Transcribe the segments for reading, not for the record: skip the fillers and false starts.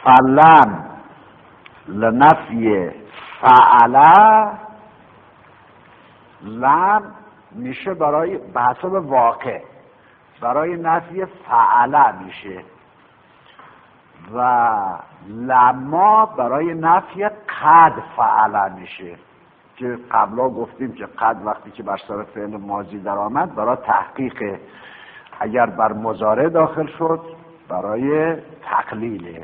فلم لنفی فعله، لم میشه برای به حسب واقع برای نفی فعله میشه و لما برای نفی قد فعله میشه که قبلا گفتیم که قد وقتی که بر سر فعل ماضی در آمد برای تحقیق، اگر بر مضارع داخل شد برای تقلیله.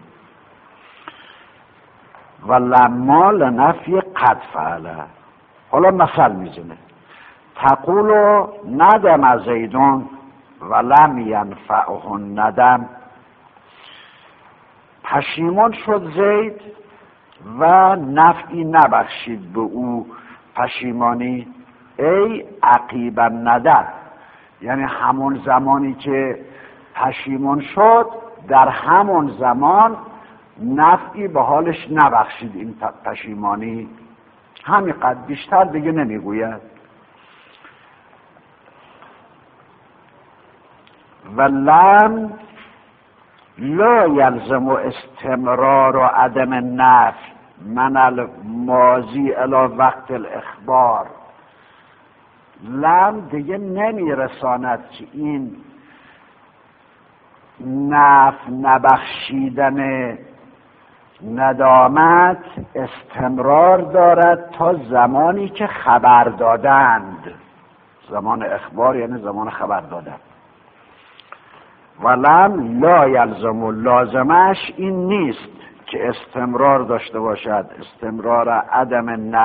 و لما لنفی قد فعله. حالا مثل میزنه تقول ندم زیدون و لم ینفعه الندم. پشیمان شد زید و نفعی نبخشید به او پشیمانی، ای عقیب الندم، یعنی همون زمانی که پشیمان شد در همون زمان نفعی به حالش نبخشید این پشیمانی، همینقدر، بیشتر دیگه نمیگوید. و لم لا یلزم استمرار و عدم نفی من الماضی الی وقت الاخبار. لم دیگه نمیرساند که این نبخشیدن ندامت استمرار دارد تا زمانی که خبر دادند. زمان اخبار یعنی زمان خبر دادن. ولم لا یلزم، لازمش این نیست که استمرار داشته باشد، استمرار عدم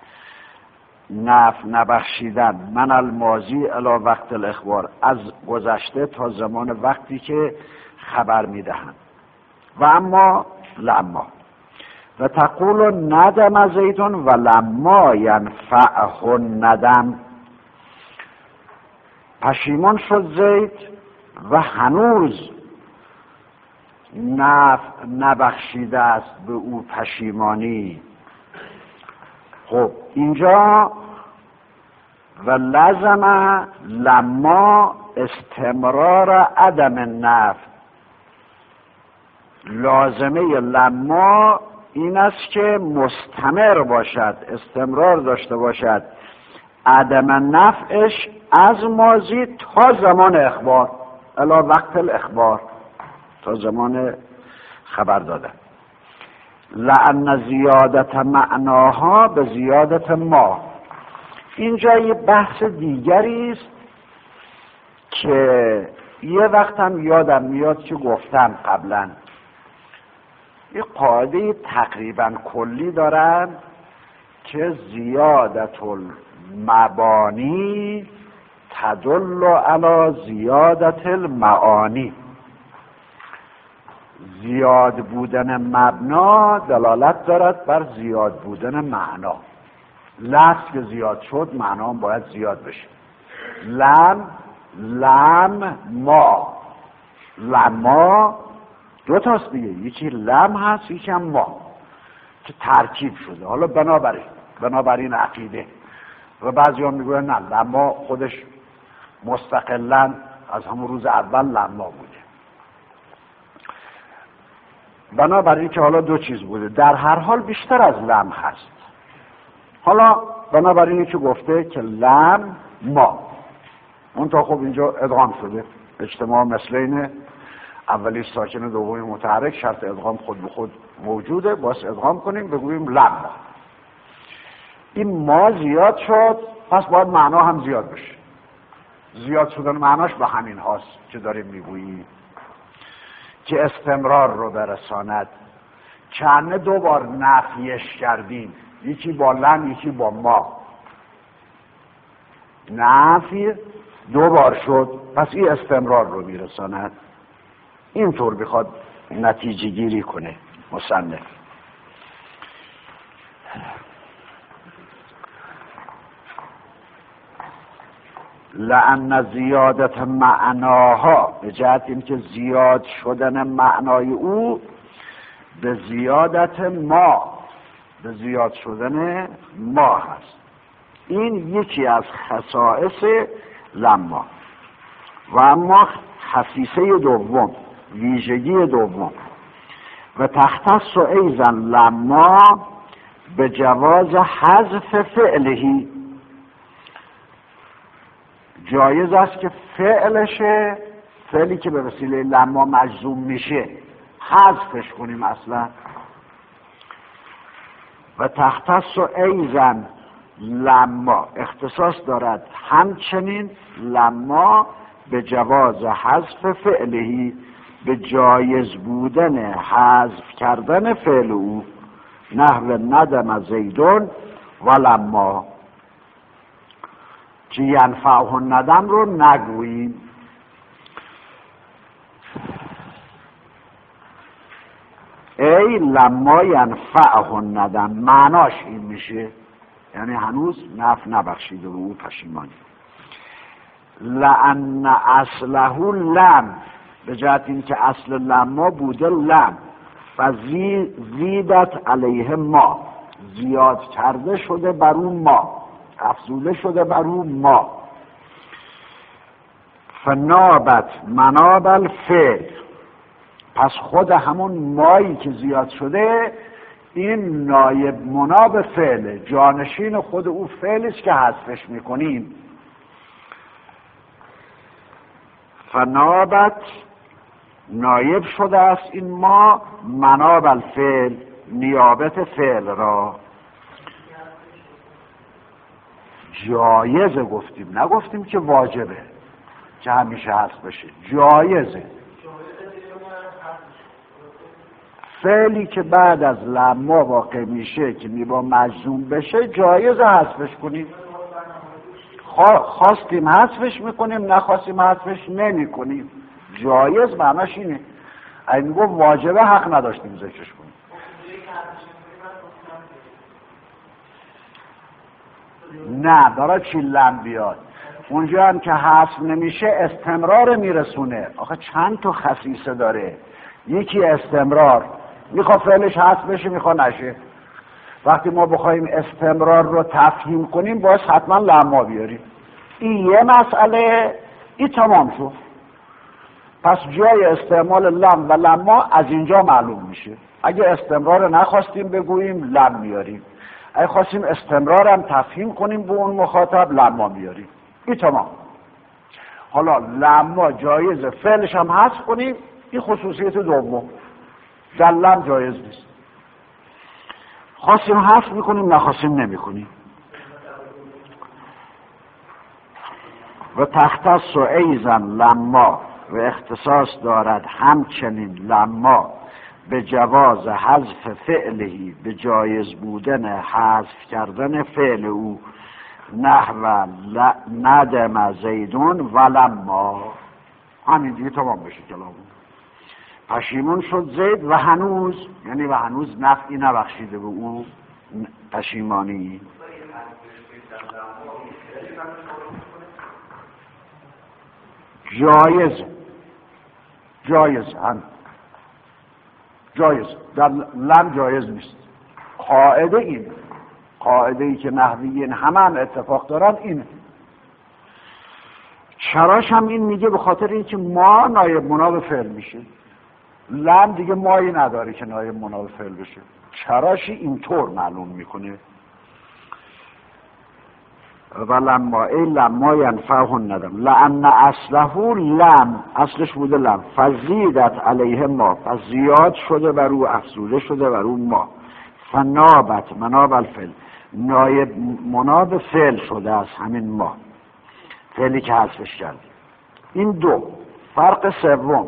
نفع نبخشیدن من الماضی الی وقت الاخبار، از گذشته تا زمان وقتی که خبر میدهند. و اما لما و تقول ندم زیدون و لما ینفعه الندم. پشیمان شد زید و هنوز نفع نبخشیده است به او پشیمانی. خب اینجا و لزم لما استمرار عدم نفع، لازمه لما این است که مستمر باشد، استمرار داشته باشد عدم نفعش از ماضی تا زمان اخبار، الی وقت الاخبار، تا زمان خبر دادن. لأن زیادت معناها به زیادت ما. اینجا یه بحث دیگری است که یه وقت هم یادم میاد که گفتم قبلا، یه قاعده تقریبا کلی دارن که زیادت المبانی تدل علی زیادت المعانی. زیاد بودن مبنا دلالت دارد بر زیاد بودن معنا. لفظ که زیاد شد معنا هم باید زیاد بشه. لم ما دو تاست دیگه، یکی لم هست یکی هم ما که ترکیب شده. حالا بنابراین عقیده و بعضی هم میگوین نه، لما خودش مستقلا از همون روز اول لما بوده. بنابراین که حالا دو چیز بوده، در هر حال بیشتر از لم هست. حالا بنابراین که گفته که لم ما، اون تا خب اینجا ادغام شده، اجتماع مثلین اولی ساکن دومی متحرک، شرط ادغام خود به خود موجوده، باز ادغام کنیم بگوییم لم. این ما زیاد شد پس باید معنا هم زیاد بشه. زیاد شدن معناش به همین هاست که داریم میگوییم که استمرار رو برساند. چند دو بار نفیش کردیم، یکی با لم یکی با ما. نفی دو بار شد پس این استمرار رو میرساند. اینطور بخواد نتیجه گیری کنه مصنف. لأن زیادت معناها، به جهت اینکه زیاد شدن معنای او به زیادت ما، به زیاد شدن ما هست. این یکی از خصائص لما. و اما خصیصه دوم، ویژگی دوم، و تختص ایضا لما به جواز حذف فعلهی، جایز است که فعلشه، فعلی که به وسیله لما مجزوم میشه حذفش کنیم اصلا. و تختص ایضا لما اختصاص دارد همچنین لما به جواز حذف فعلهی، به جایز بودن حذف کردن فعل او، نحو ندم زیدون و لما، که ینفعه ندم رو نگوییم. ای لما ینفعه ندم، معناش این میشه یعنی هنوز نفع نبخشیده و او پشیمانی. لأن اصله لم، به جهت این که اصل لما بوده لم، و زیدت علیه ما، زیاد کرده شده بر اون ما، افزوده شده بر اون ما. فنابت مناب الفعل، پس خود همون مایی که زیاد شده این نایب مناب فعل، جانشین خود او فعلی است که حذفش میکنیم. فنابت نایب شده است این ما مناب الفعل، نیابت فعل را. جایزه گفتیم، نگفتیم که واجبه که همیشه حذف بشه، جایزه. فعلی که بعد از لما واقع میشه که میبا مجزوم بشه جایزه حذفش کنیم. خواستیم حذفش میکنیم، نخواستیم حذفش نمیکنیم. جایز معناش اینه. اگه میگو واجبه حق نداشتیم ذکرش کنیم. نه داره چی لم بیاد اونجا هم که حذف نمیشه استمرار میرسونه. آخه چند تا خصیصه داره، یکی استمرار، میخوا فعلش حذف بشه میخوا نشه. وقتی ما بخوایم استمرار رو تفهیم کنیم باید حتما لما بیاریم. این یه مسئله، این تمام شد. پس جای استعمال لم و لما از اینجا معلوم میشه. اگه استمرار نخواستیم بگوییم لم میاریم، اگه خواستیم استمرار هم تفهیم کنیم به اون مخاطب لما میاریم. این تمام. حالا لما جایز فعلش هم حذف کنیم، این خصوصیت دوم. در لم جایز نیست. خواستیم حذف میکنیم، نخواستیم نمیکنیم. و تختص ایضا لما، و اختصاص دارد همچنین لما به جواز حذف فعلهی، به جایز بودن حذف کردن فعل او، نحو ندم زیدون و لما. همین دیگه تمام بشه کلامون. پشیمون شد زید و هنوز، یعنی و هنوز نفعی نبخشیده به او پشیمانی. جایز هم جایز، در لم جایز نیست. قاعده این، قاعده ای که نحویین همه هم اتفاق دارن اینه. چراش هم این میگه به خاطر اینکه ما نایب مناب فعل میشه، لم دیگه مایی نداره که نایب مناب فعل بشه. چراشی اینطور معلوم میکنه. و لما ای لما ینفعه ندم، لان اصله لم، اصلش بوده لم، فزیدت علیه ما، فزیاد شده بر او، افزوده شده بر او ما. فنابت مناب الفعل، نایب مناب فعل شده از همین ما، فعلی که حذفش کرد. این دو. فرق سوم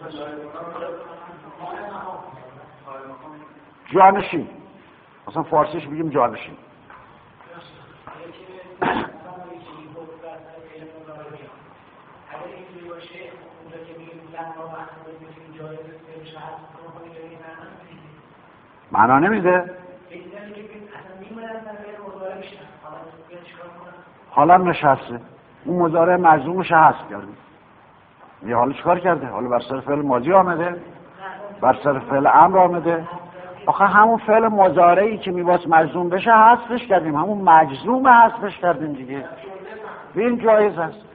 جانشین، مثلا فارسیش بگیم جانشین. معنا نمیده. حالا نشسته اون مضارع مجزومش حذف کرده، یه حالا چیکار کرده؟ حالا بر سر فعل ماضی آمده، بر سر فعل امر آمده. آخه همون فعل مضارعی که میباس مجزوم بشه حذفش کردیم، همون مجزوم حذفش کردیم دیگه. این جایز است.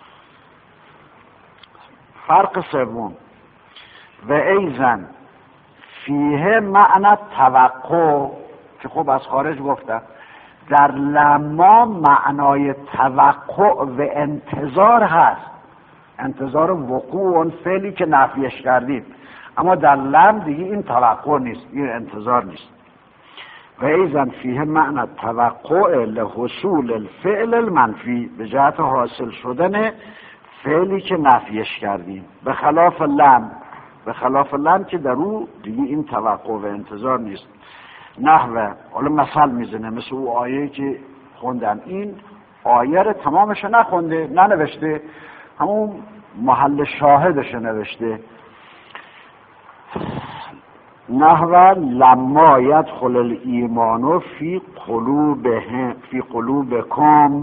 فرق سوم و ایزن فیه معنی توقع، که خب از خارج گفتم در لما معنای توقع و انتظار هست، انتظار وقوع اون فعلی که نفیش کردید، اما در لم دیگه این توقع نیست، این انتظار نیست. و ایضا فیه معنی توقع لحصول الفعل المنفی، به جهت حاصل شدن فعلی که نفیش کردیم، به خلاف لم که در او دیگه این توقع و انتظار نیست. نحوه، حالا مثل میزنه، مثل او آیه که خوندم، این آیه رو تمامش نخونده، ننوشته، همون محل شاهدش نوشته. نحوه لما یدخل الایمان فی قلوبکم،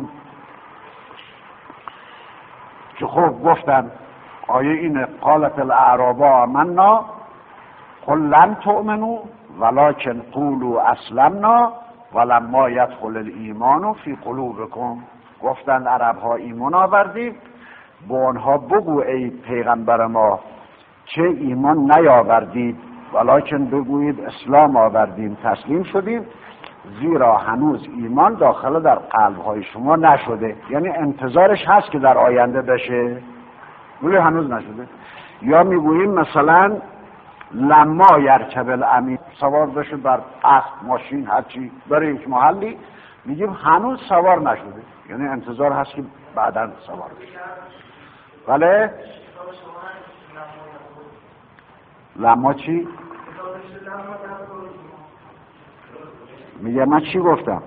که خب گفتن آیه اینه قالت الاعراب آمنا قل لم تؤمنوا ولکن قولوا اسلمنا ولما یدخل الایمان فی قلوبکم. گفتن عرب ها ایمان آوردیم، به آنها بگو ای پیغمبر ما چه ایمان نیاوردید، ولکن بگویید اسلام آوردیم، تسلیم شدیم، زیرا هنوز ایمان داخل در قلب‌های شما نشده. یعنی انتظارش هست که در آینده بشه، ولی هنوز نشده. یا میگوییم مثلا لما یرکب الامیر، سوار بشه بر اسب، ماشین، هرچی برای یک محلی، میگیم هنوز سوار نشده، یعنی انتظار هست که بعداً سوار بشه. بله؟ لما چی؟ میگه من چی گفتم؟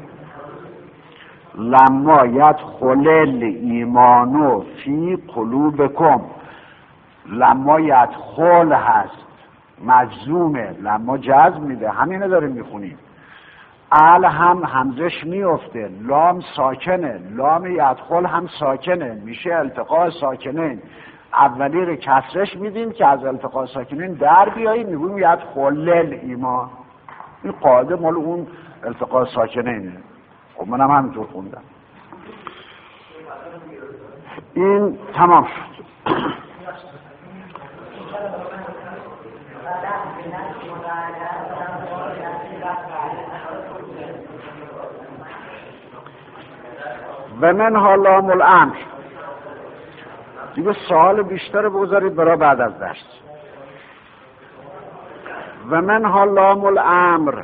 لما یدخل الایمان فی قلوبکم، لما یدخل هست، مجزومه، لما جزم میده، همینه داریم میخونیم. ال هم همزش میفته، لام ساکنه، لام یدخل هم ساکنه، میشه التقاء ساکنین. اولی رو کسرش میدیم که از التقاء ساکنین در بیاییم، میگویم یدخل الایمان. این قاعده مال اون التقاء ساکنینه. خب منم همینطور خوندم. این تمام شد. و منها لام الامر. دیگه سوال بیشتر بگذارید برای بعد از درس. و منها لام الامر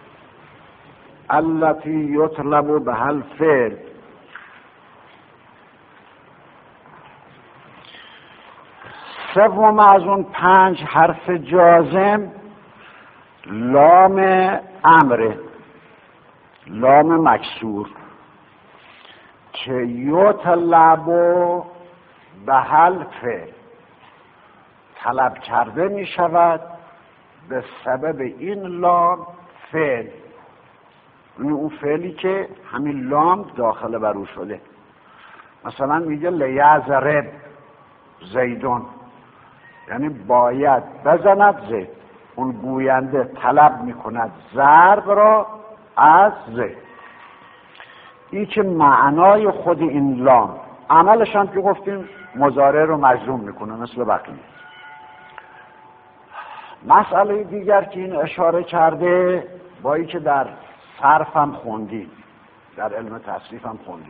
التي یطلب بها الفعل. سوم از اون 5 حرف جازم لام امره، لام مکسور، که یطلب بها الفعل، طلب کرده می شود به سبب این لام فعل. اون فعلی که همین لام داخل بر او شده. مثلا میگه لیضرب زیدون، یعنی باید بزند زید. اون گوینده طلب میکند ضرب را از زید. این که معنای خود این لام، عملش هم که گفتیم مضارع رو مجزوم میکنه مثل بقیه. مسئله دیگر که این اشاره کرده، با این که در صرف هم خوندیم، در علم تصریف هم خوندیم،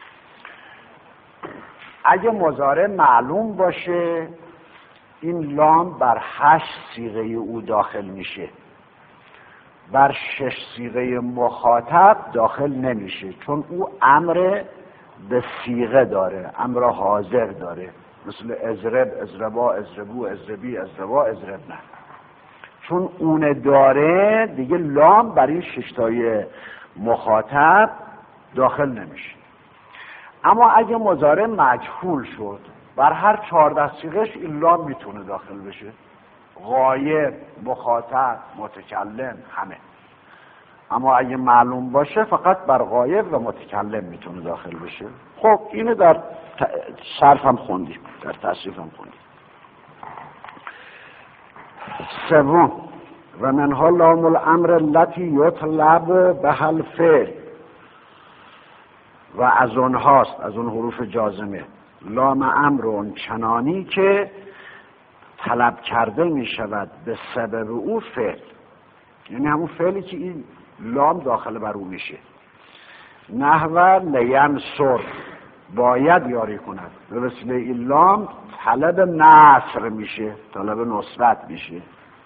اگه مضارع معلوم باشه این لام بر 8 صیغه او داخل میشه، بر 6 صیغه مخاطب داخل نمیشه، چون او امر به صیغه داره، امر حاضر داره، مثل اضرب، اضربا، اضربو، اضربی، اضربا، اضربنه. چون اون داره دیگه لام بر این 6 تای مخاطب داخل نمیشه. اما اگه مضارع مجهول شد، بر هر 14 صیغه‌اش این لام میتونه داخل بشه، غایب، مخاطب، متکلم، همه. اما اگه معلوم باشه فقط بر غایب و متکلم میتونه داخل بشه. خب اینو در صرف هم خوندیم، در تصریف هم خوندیم. سوم و منها لام الامر التي یطلب بها الفعل، و از اونهاست، از اون حروف جازمه، لام امر اون چنانی که طلب کرده می شود به سبب او فعل، یعنی همون فعلی که این لام داخل بر او میشه. نحو لینصر، باید یاری کند، به وسیله این لام طلب نصر میشه، طلب نصرت میشه.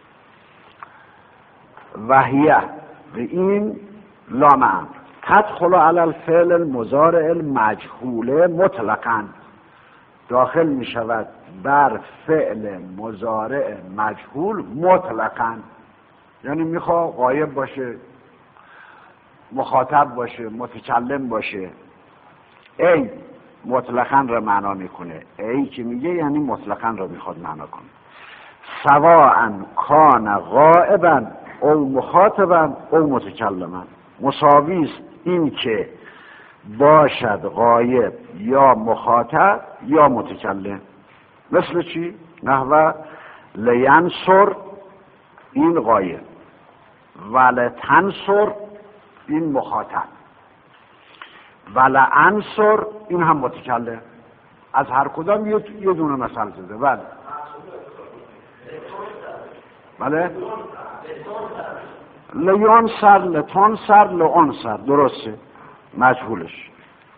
وحیه، به این لام امر تدخل علی الفعل المضارع المجهول مطلقاً، داخل می شود بر فعل مضارع مجهول مطلقاً، یعنی میخواد غایب باشه، مخاطب باشه، متکلم باشه. ای مطلقاً را معنا میکنه، ای که میگه یعنی مطلقاً را میخواد معنا کنه. سواء کان غائبا او مخاطبا او متکلما، مساوی است این که باشد غایب یا مخاطب یا متکلم. مثل چی؟ نحو لینصر، این غایب، ولتنصر این مخاطب، ولانصر این هم متکلم. از هر کدام یه دونه مثال زده. بله بله، لینصر، لتنصر، لانصر، درسته، مجهولش.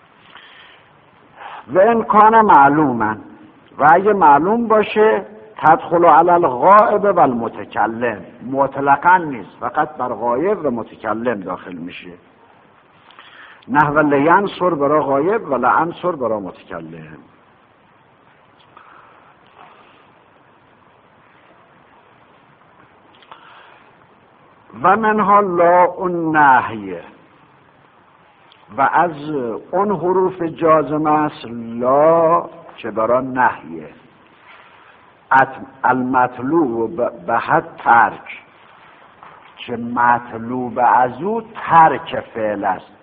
و این کان معلوما، و اگه معلوم باشه تدخل علی الغائب و المتکلم، مطلقاً نیست، فقط بر غایب و متکلم داخل میشه. نحو لینصر برای غایب و لانصر برای متکلم. و منها لا النهیه، و از اون حروف جازمه است لا که برای نهیه. المطلوب به حد ترک، که مطلوب از او ترک فعل است،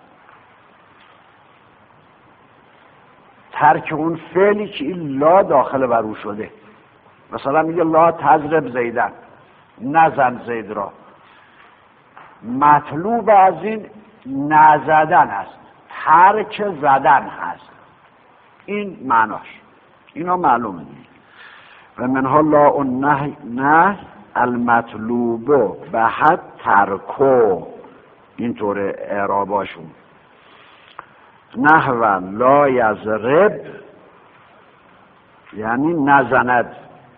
ترک اون فعلی که این لا داخل بر او شده. مثلا میگه لا تضرب زیدن، نزن زید را، مطلوب از این نزدن است، ترک زدن هست، این معناش، اینا معلومه. و منها لا النهی المطلوب به حد ترکو، اینطور اعراباشون. نحو لا یضرب یعنی نزند،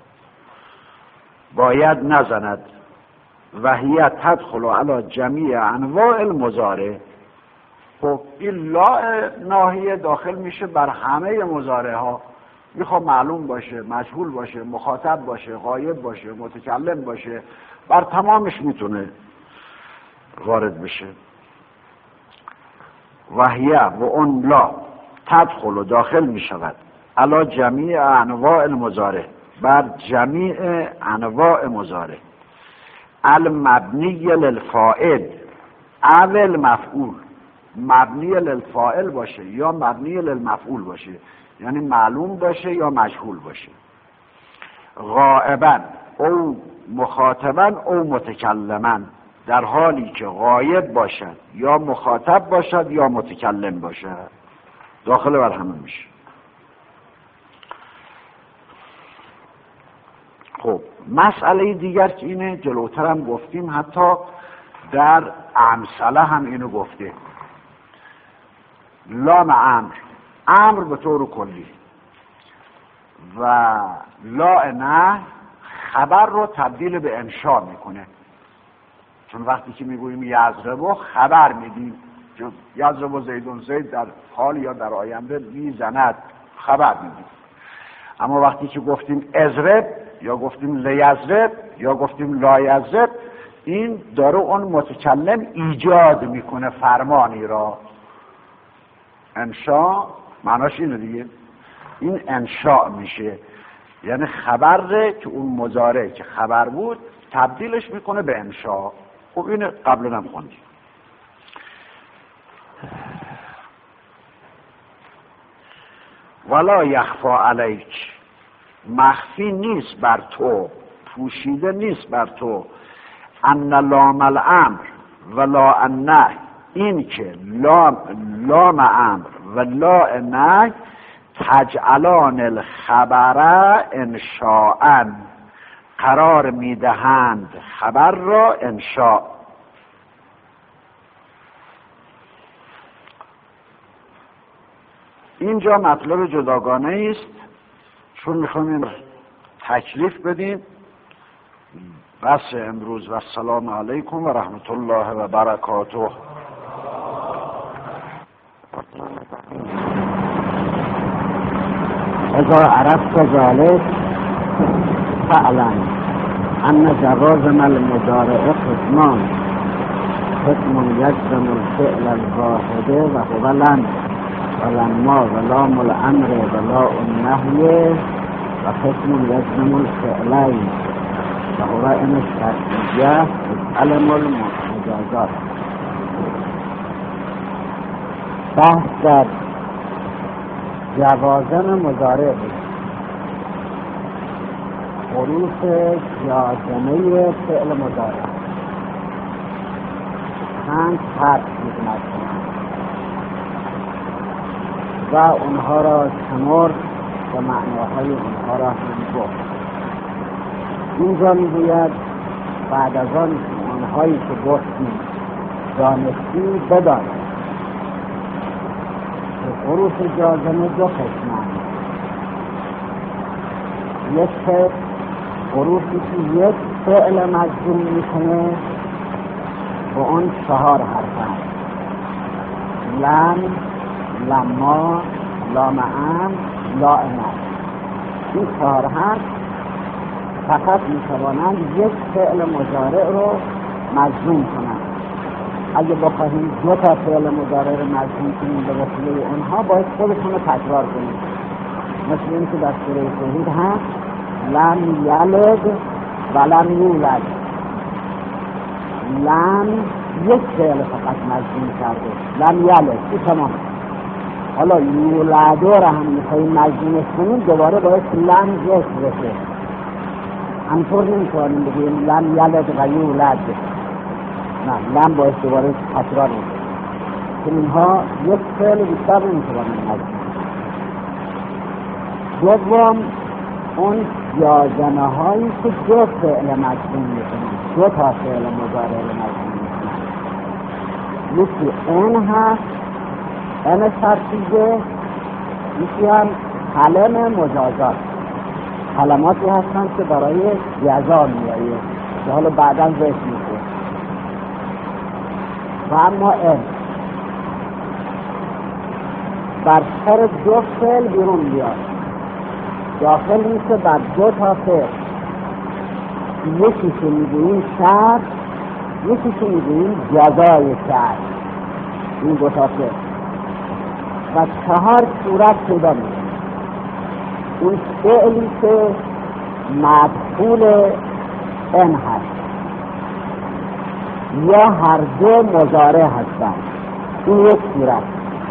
باید نزند. و هی تدخل علی جمیع انواع المضارع، خب این لا ناهیه داخل میشه بر همه مضارع ها، میخواد معلوم باشه، مجهول باشه، مخاطب باشه، غایب باشه، متکلم باشه، بر تمامش میتونه وارد بشه. وحیه و اون لا تدخل و داخل میشود علی جمیع انواع المضارع، بر جمیع انواع مضارع. المبنی للفاعل اول مفعول، مبنی للفاعل باشه یا مبنی للمفعول باشه، یعنی معلوم باشه یا مجهول باشه. غائبا او مخاطبا او متکلما، در حالی که غایب باشد یا مخاطب باشد یا متکلم باشد، داخل بر همه میشه. خب مسئله دیگر که اینه، جلوتر هم گفتیم، حتی در امثله هم اینو گفته. لام امر به طور کلی و لا نه خبر رو تبدیل به انشا میکنه، چون وقتی که میگوییم یضرب خبر میدیم، یضرب زیدون، زید در حال یا در آینده میزند، خبر میدیم. اما وقتی که گفتیم اضرب یا گفتیم لیضرب یا گفتیم لا یضرب، این داره اون متکلم ایجاد میکنه فرمانی را. انشاء معناش اینه دیگه، این انشاء میشه، یعنی خبر که اون مضارع که خبر بود تبدیلش میکنه به انشاء. خب اینه قبلا هم خوندیم. ولا یخفا علیک، مخفی نیست بر تو، پوشیده نیست بر تو، ان لام الامر و لا النهی، این که لام امر و لا نهی تجعلان الخبر انشاءً، قرار میدهند خبر را انشاء. اینجا مطلب جداگانه است، چون میخوایم تکلیف بدیم. بس امروز و السلام علیکم و رحمت الله و برکاته. اذا عرفت ذلك فاعلم ان جوازم المضارع قسمان، قسم يجزم الفعل الواحد وهو لن ولما ولام الامر ولا النهي، وقسم يجزم الفعلين وهو ان الشرطية علم المجازات. بحث در جوازم مضارع، حروف جازمه فعل مضارع 5 حرف می‌کنند و اونها را شمرد و معناهای اونها را هم گفت. اینجا میگوید بعد از آن اونهایی که گفتیم دانستی بدان. حروف جازمه 2 قسمند. یک حروفی که یک فعل مجزوم میکنه و اون 4 حرفند: لم، لما، لام امر، لا امر. این 4 حرف فقط میتوانند یک فعل مضارع رو مجزوم کنند. اگه بخواهیم 2 تا فعل مضارع رو مجزوم کنیم به وسیله اونها، باید خودشون رو تکرار کنیم. مثل این که در سوره توحید هست لم یلد و لم یولد. لم یک فعل فقط مجزوم کرده، لم یلد، این تمام. حالا یولده را هم میخواییم مجزومش کنیم، دوباره باید لم یک بشه. همطور نمیتوانیم بگیم لم یلد و یولد، نه، لم باید دوباره تکرار بشه. که اینها یک فعل بیشتر نمیتوانیم مجزوم. دوم اون جازمه هایی که 2 فعل مجزوم میکنن، 2 تا فعل مضارع مجزوم میکنن. یکی ان هست، ان شرطیه، یکی هم کلم مجازات. کلماتی هستند که برای جزا میآید که حالا بعدا ذکر میشه. و اما ان بر سر 2 فعل بیرون بیاد، داخل میشه بر 2 تا فعل. یکی که میگوییم شرط، یکی که میگوییم جزای شرط. این 2 تا فعل و 4 صورت پیدا میشه. این فعلی که مدخول ان هست یا هر 2 مضارع هستند، این یک صورت.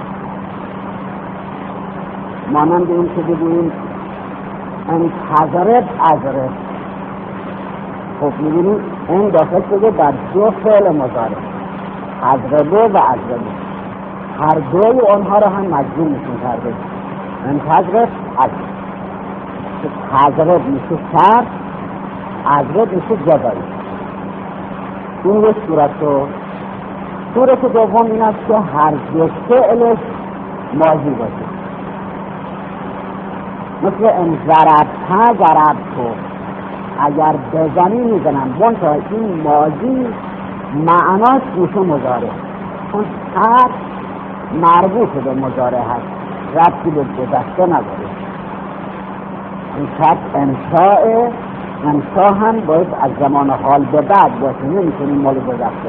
مانند این که بگوییم انتظرت ازرت. خب میبینیم این داخل شده بر 2 فعل مضارع، ازربه و ازربه. هر 2 آنها را هم مجزوم میشون کرده. انتظرت ازرت، ازرت میشه شرط، ازرت میشه جزایی. این یک صورت رو. صورت دوم این است که هر 2 فعلش ماضی باشه. مثل ان ضربت ضربتو، اگر بزنی میزنم، منتها این ماضی معناش میشه مضارع، چون هر مربوط به مضارع هست، ربطی به گذشته نداره. این شرط انشاء، انشاء هم باید از زمان حال به بعد باشه، نمیتونیم مال گذشته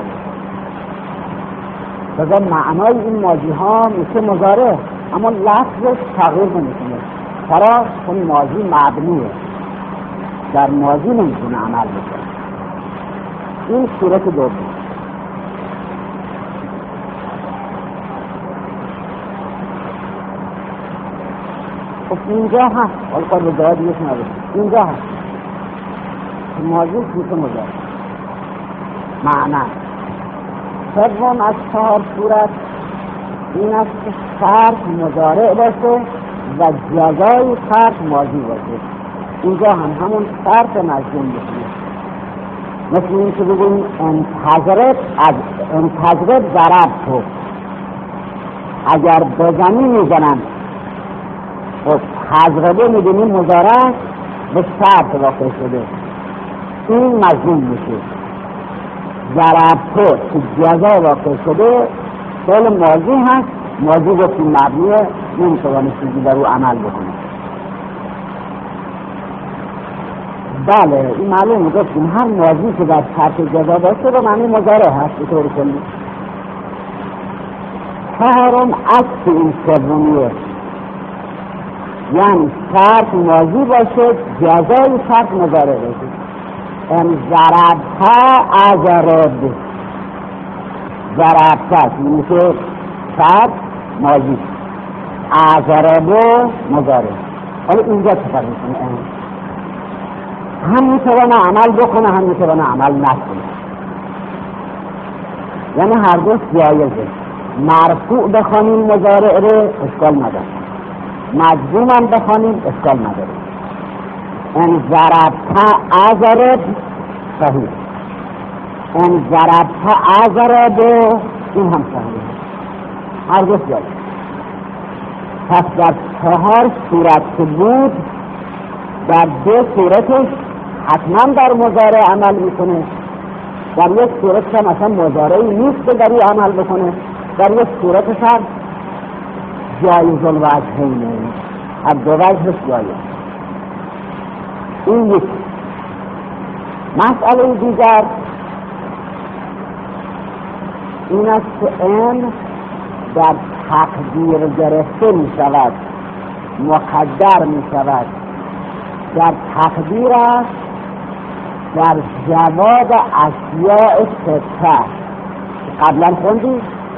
باشه. بذار معنای این ماضی ها میشه مضارع، اما لفظش تغییر نمیکنه. چرا؟ چون ماضی مبنیه، در ماضی نمیتونه عمل بکنه. این صورت دوم. خب اینجا هست، حالا کار به جای دیگه نداره، اینجا هست ماضی میشه مضارع معنی. سوم از 4 صورت این است که شرط مضارع باشه و جزای شرط ماضی باشه. اینجا هم همون شرط مجزوم میشه. مثل این که بگیم انتظرت ضرب تو، اگر بزنی میزنم. خب تضربه میدونیم مضارع به شرط واقع شده، این مجزوم میشه. ضرب تو که جزا واقع شده فعل ماضی هست، ماضی گفتیم مبنیه، نمیتوانه چیزی در او عمل بکنه. بله این معلوم گفتیم هر ماضی که در شرط جزا باشه به معنی مضارع هست به طور کلی. چهارم عکس این سومیه، یعنی شرط ماضی باشه جزای شرط مضارع باشه. یعنی ضربها اضرب، ضربها میشه شرط ماضی، اضرب مضارع. حالا اینجا چه فرق میکنه؟ هم میتونه عمل بکنه هم میتونه عمل نکنه، یعنی هر دو جایزه. مرفوع بخوانیم مضارع رو اشکال نداره، مجزوم هم بخوانیم اشکال نداره. ان ضربت اضرب صحیح، ان ضربت اضرب این هم صحیح، هر دو جایزه. پس در 4 صورت که بود در 2 صورتش حتما در مضارع عمل میکنه، در یک صورتش هم اصلا مضارعی نیست که در این عمل بکنه، در یک صورتش هم جایز الوجهینه، هر دو وجهش جایز. این یک. مسئله دیگر این است که این در تقدیر گرفته می شود، مقدر می شود. در تقدیر است در جواب اشیاء سته قبلا خوندی،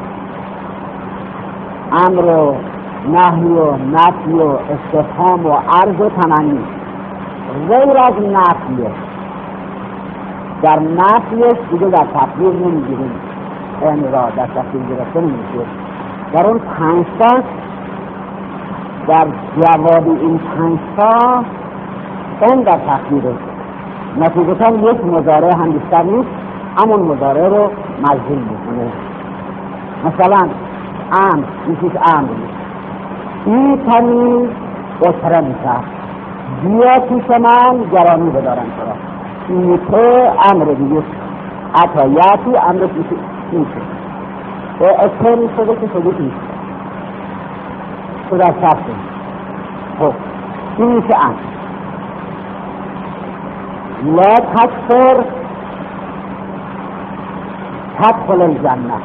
امر و نهی و نفی و استفهام و عرض و تمنی. غیر از نفیه، در نفیش دیگه در تقدیر نمیگیریم، این را در تقدیر گرفته نمیگیریم. در اون 5 تا در جواب این 5 تا این در تقدیره، نتیجتا یک مضارع هم بیشتر نیست، همون مضارع رو مجزوم میکنه. مثلا امر میشه امر این تنی اطره میشه، بیا پیش من گرامی بدارم تو را. این تو امر دیگه عطایتی امر پیشه و اطره میشده که شده پیش تو در شخصه. خب این میشه امر. لا تکفر تدخل الجنه،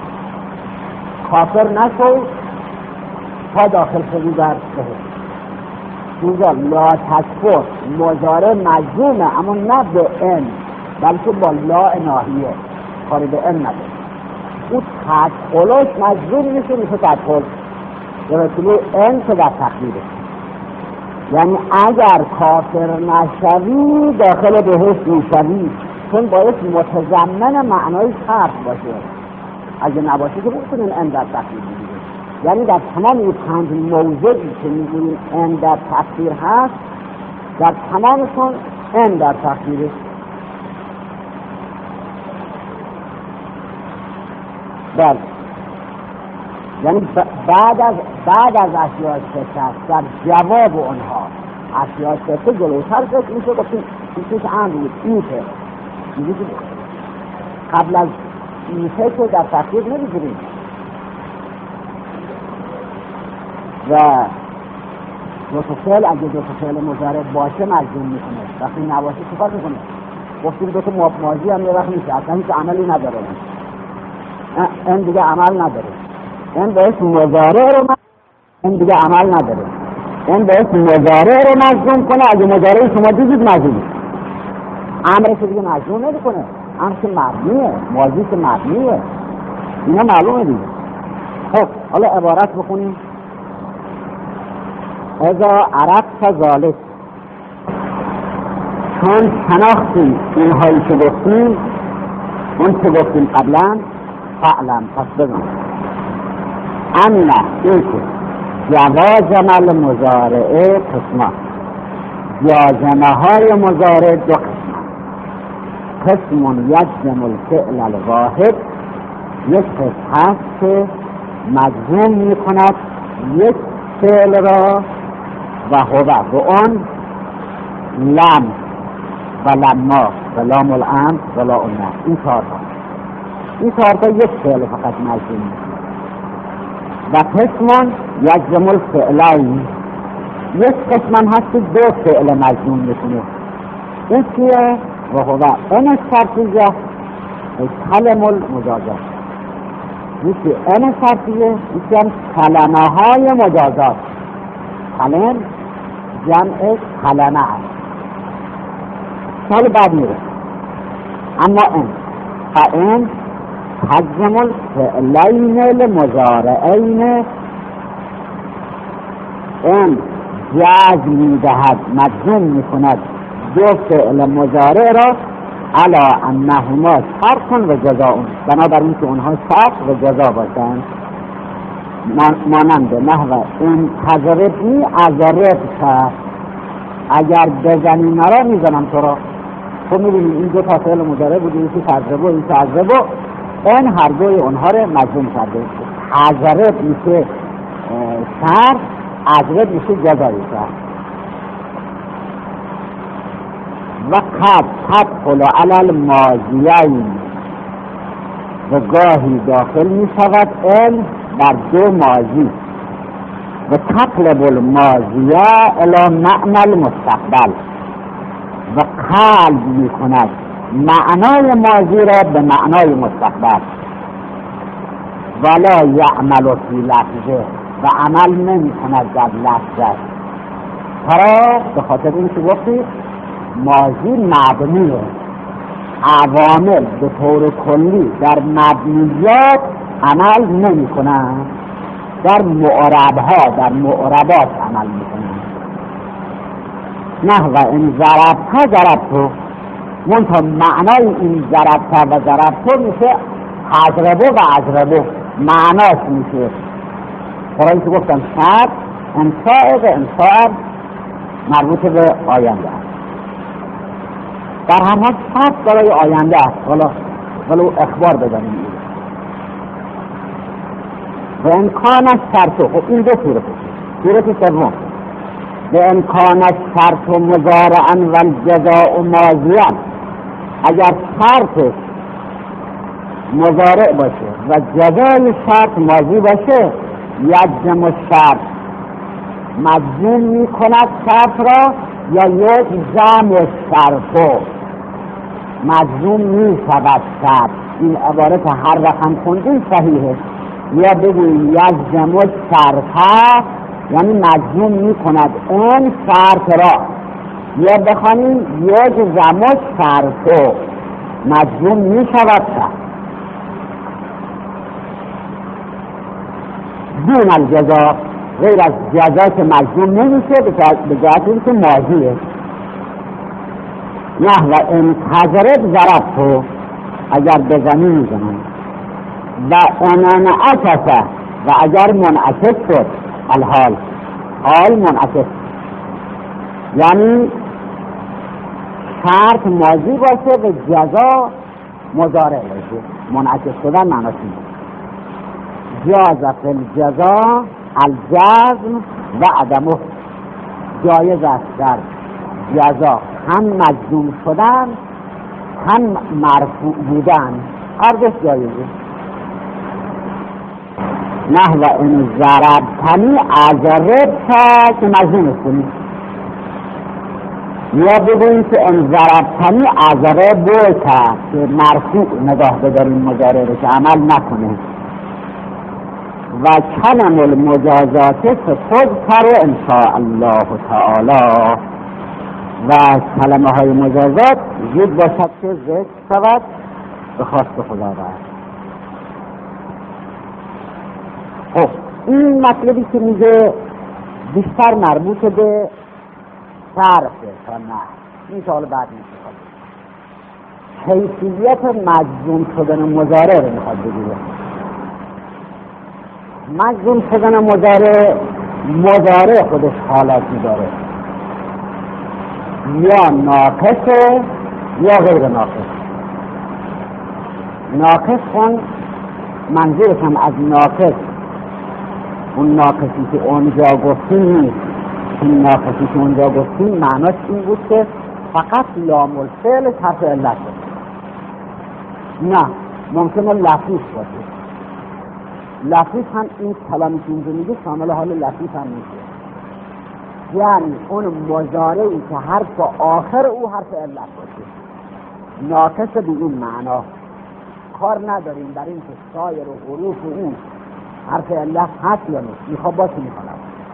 کافر نشو تا داخل شدی در بهشت. اینجا لا تکفر مضارع مجزومه، اما نه به ان، بلکه با لا ناهیه، کاری به ان نداره. او تدخلش مجزوم میشه تدخل به وسیله ان که در تقدیره. یعنی اگر کافر نشوی داخل بهشت میشوی، چون باید متضمن معنای شرط باشه. اگه نباشه که بکنین ان در تقدیر بگیره. یعنی در تمام این 5 موضعی که میگوییم ان در تقدیر هست، در تمامشون ان در تقدیره. بله، یعنی بعد از اشیاء سته در جواب اونها اشیاء سته جلوتر ذکر میشه. گفتیم اینش امر بود، ایته میگه قبل از ایته که در تقدیر نمیگیریم. و دو تا فعل اگه دو تا فعل مضارع باشه مجزوم میکنه، وقتی نباشه چیکار میکنه؟ گفتیم دو تا ماضی هم یه وقت میشه اصلا هیچ عملی نداره، این دیگه عمل نداره. این باید مضارع رو این دیگه عمل نداره، این باید مضارع رو مجزوم کنه. اگه مضارع شما دیدید مجزوم، امر که دیگه مجزوم نمیکنه، امر که مبنیه، ماضی که مبنیه، اینا معلومه دیگه. خب حالا عبارت بخونیم. اذا عرفت ذلك، چون شناختی اینهایی که گفتیم، اون که گفتیم قبلا، فعلم پس بزن امنه این که جواز عمل مضارعه قسمه، جازمه های مضارع دو قسم یجزم الفعل الواحد، یک قسم هست که مجزوم می کند یک فعل را و هو به آن لم و لما و لام الامر و لا النهی. این چهار تا یک فعل فقط مجزوم می کند. و قسم یجزم الفعلین، یک قسم هست که دو فعل مجزوم می کند. این چیه؟ و هو ان الشرطیه و کلم المجازات. یکی ان شرطیه، یکی هم کلمه های مجازات. کلم جمع کلمه هست. سال بعد میره. اما این تجزم الفعلین المضارعین، این جزم میدهد، مجزوم میکند دو فعل مضارع را علی انهما شرط و جزاء، بنابراین که اونها شرط و جزا باشند. مانند نحو این تضربنی اضربک، اگر بزنی مرا میزنم تو را. خب میبینیم این دو تا فعل مضارع بود، یکی تضرب و این تضرب، این هر دوی اونها را مجزوم کرده. تضرب میشه شرط، اضرب میشه جزایی شرط. و قد تدخل علی الماضیین، و گاهی داخل می شود این در دو ماضی. و تقلب الماضیه الی معنی المستقبل، و قلب می کند معنای ماضی را به معنای مستقبل. ولا یعمل فی لفظه، و عمل نمی کند در لفظه. چرا؟ به خاطر این که گفتید ماضی مبنیه، عوامل به طور کلی در مبنیات عمل نمی کنند، در معربها، در معربات عمل می کنند. نحو این ضربتو، منتها معنای این ضربت و ضربتو میشه اضربو و اضربو، معناش میشه. برای که گفتم شرط انشاء مربوط به آینده است، در هر حال شرط برای آینده است. ولو اخبار بدانیم. و امکان شرط، خب این دو صورت سوم، به امکان شرط مضارعا و الجزاء ماضیا، اگر شرط مضارع باشه و جزای شرط ماضی باشه، یجزم الشرط، مجزوم می کند شرط را، یا یجزم الشرط، مجزوم می شود شرط. این عبارت هر رقم خوندین صحیحه. یا بگویم یجزم الشرط، یعنی مجزوم می کند این شرط را، یا بخوانیم یجزم الشرط، مجزوم می شود شرط. دون الجزا، غیر از جزا که مجزوم نمیشه، به جهت این که ماضیه. نحو این تضرب ضربتو، اگر بزنی میزنم. و ان عکسه، و اگر منعکس شد، الحال منعکس، یعنی شرط ماضی باشه و جزا مضارع باشه. منعکس شدن معناش اینه. جاز فی الجزا الجزم و عدمه، جایز است در جزا هم مجزوم شدن هم مرفوع بودن، هر دوش جایزه. نحو این ضربتنی اضربک که مجزوم کنی، یا بگوییم که این ضربتنی اضربک که مرفوع نگاه بداریم مضارع رو که عمل نکنه. و کلم المجازات ستذکر ان شاء الله تعالی، و کلمه های مجازات زود باشد که ذکر شود به خواست خداوند. خب این مطلبی که میگه بیشتر مربوط به صرفه تا نه، این سوال بعد میشه. کیفیت مجزوم شدن مضارع رو میخواد بگیره. مجزوم شدن مضارع خودش حالاتی داره. یا ناقصه یا غیر ناقص. ناقص کن منظورشم از ناقص اون ناقصی که اونجا گفتیم نیست. این ناقصی که اونجا گفتیم معناش این بود که فقط لام الفعل حرف علت بود. نه، ممکنه لفظ باشه. لفظ هم این کلامی که اینجا میگه شامل حال لفظ هم میشه، یعنی اون مضارعی که حرف آخر او حرف علت باشه. ناقص به این معنا. کار نداریم در این که سایر و حروف اون حرف علت هست یا نیست، میخواد باشه میخواد.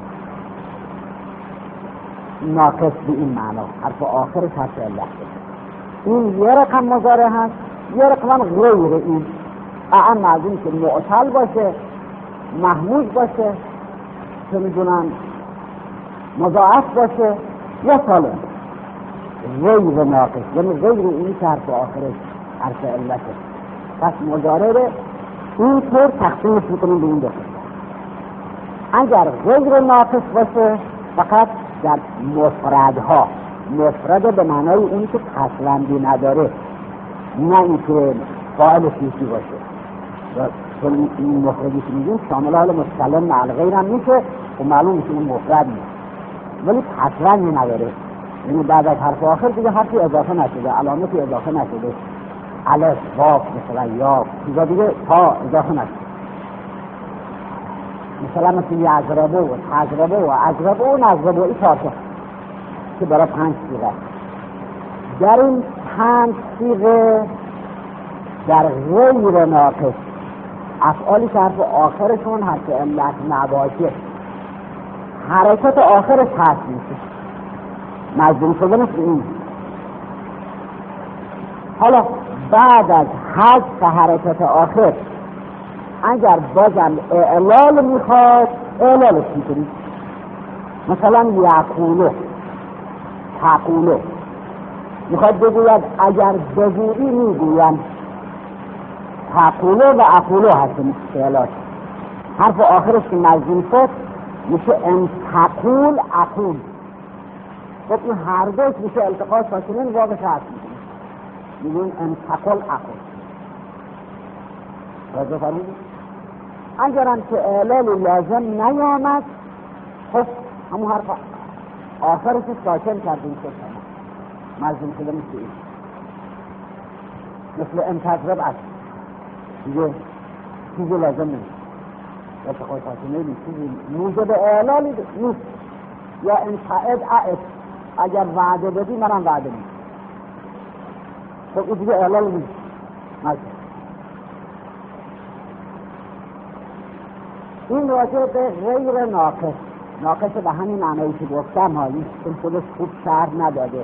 ناقص به این معنا حرف آخرش حرف علت باشه. این یه رقم مضارع هست، یه رقم غیر این. اعم از این که معتل باشه، محموز باشه، چه میدونم مضاعف باشه یا سالم. غیر ناقص یعنی غیر این که حرف آخرش حرف علته. پس مضارع این طور تقسیمش میکنیم به این دو قسم. اگر غیر ناقص باشه فقط در مفردها، مفرد به معنای اونی که قصرندی نداره، نه اینکه فاعل فیسی باشه. چون این مفردی که میگیم شامل حال متکلم مع الغیر هم میشه و معلوم میشه اون مفرد نیست، ولی قصرندی نداره. یعنی بعد از حرف آخر دیگه حرفی اضافه نشده، علامتی اضافه نشده، الف، واو، مثلا یا چیزا دیگه تا اضافه نشده. مثلا مثل یعذربه و تجربه و عذربه و نظربه، این چهارتا که برای 5 صیغه. در این 5 صیغه در غیر ناقص افعالی که حرف آخرشون حرف علت نباشه حرکت آخرش هست میشه، مجزوم شدنش به این. حالا بعد از حذف حرکت آخر اگر بازم اعلال میخواد اعلالش میکنید. مثلا یعقولو، تقولو میخواد بگوید اگر بگویی میگویم. تقولو و اقولو هستن اعلال. حرف آخرش که مجزوم شد میشه ان تقول اقول. خب این هر دوش میشه التقاط ساکنین واقعش هست میگون ان تقول اقول. راجع فرمودید اگرم که اعلال لازم نیامد خب همون حرف آخرش ساکن کردیم شد مجزوم شده میشه این. مثل ان تضرب است دیگه چیزی لازم نیست، التقاط ساکنه نیست، چیزی موجب اعلالی نیست. یا ان تعد اعد، اگر وعده بدی منم وعده نیست، خب این دیگه اعلال نیست مجزوم. این راجع به غیر ناقص. ناقص به همین معنایی که گفتم حالی چون خودش خوب شرح نداده،